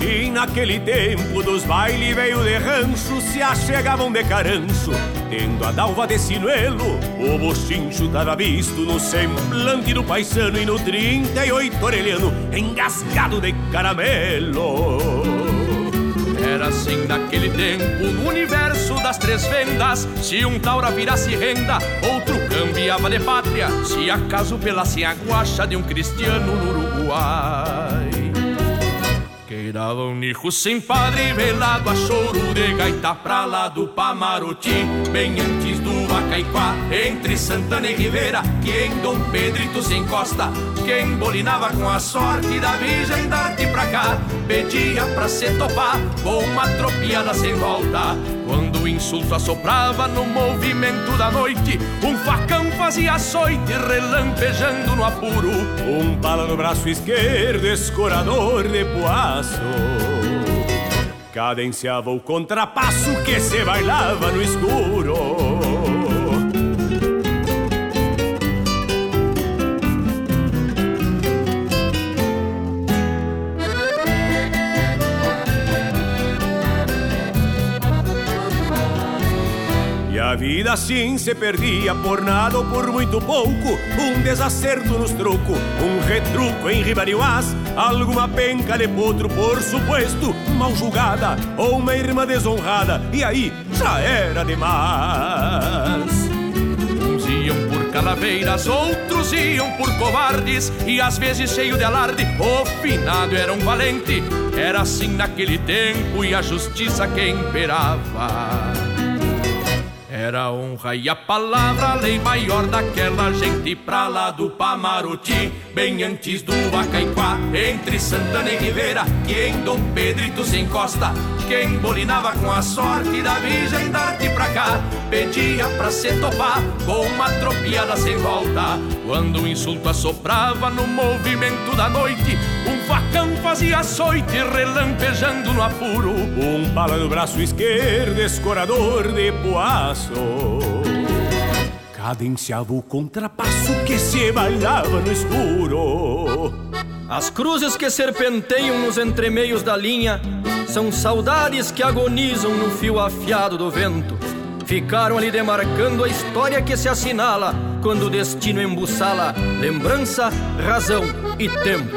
Se naquele tempo dos baile veio de rancho se achegavam de carancho, tendo a dalva de sinuelo, o bochincho tava visto no semblante do paisano e no 38 orelhano engasgado de caramelo. Era assim naquele tempo, no universo das três vendas. Se um taura virasse renda, outro cambiava de pátria, se acaso pelasse a guacha de um cristiano no Uruguai. Queiravam nicho sem padre, velado a choro de gaita pra lá do Pamaroti, bem antes do Acaiquá, entre Santana e Rivera, que em Dom Pedrito se encosta. Quem bolinava com a sorte da Virgem darte pra cá, pedia pra se topar com uma tropiada sem volta. Quando o insulto assoprava no movimento da noite, um facão fazia açoite relampejando no apuro. Um pala no braço esquerdo, escorador de poaço, cadenciava o contrapasso que se bailava no escuro. A vida assim se perdia por nada ou por muito pouco, um desacerto nos trocos, um retruco em Ribariuás, alguma penca de potro por suposto, mal julgada ou uma irmã desonrada, e aí já era demais. Uns iam por calaveiras, outros iam por covardes, e às vezes cheio de alarde, o finado era um valente. Era assim naquele tempo e a justiça que imperava. Era a honra e a palavra, a lei maior daquela gente pra lá do Pamaroti, bem antes do Acaiquá, entre Santana e Rivera, que em Dom Pedrito se encosta. Quem bolinava com a sorte da Virgem darte pra cá, pedia pra se topar com uma tropiada sem volta. Quando o insulto assoprava no movimento da noite, um facão fazia açoite relampejando no apuro. Um pala no braço esquerdo, escorador de poaço, cadenciava o contrapasso que se bailava no escuro. As cruzes que serpenteiam nos entremeios da linha são saudades que agonizam no fio afiado do vento. Ficaram ali demarcando a história que se assinala quando o destino embuçala lembrança, razão e tempo.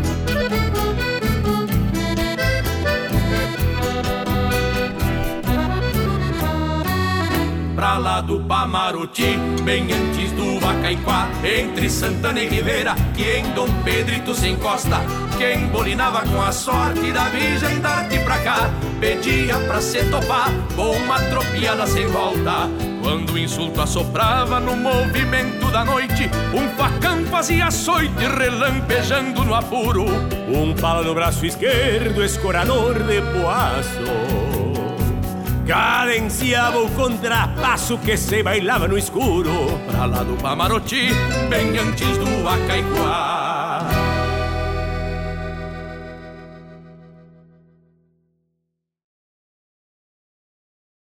Pra lá do Pamaroti, bem antes do Acaiquá, entre Santana e Rivera, que em Dom Pedrito se encosta. Quem bolinava com a sorte da Virgem darte pra cá, pedia pra se topar com uma tropiada sem volta. Quando o insulto assoprava no movimento da noite, um facão fazia açoite relampejando no apuro. Um pala no braço esquerdo, escorador de poaço, cadenciava o contrapasso que se bailava no escuro. Pra lá do Pamaroti, bem antes do Acaiquá.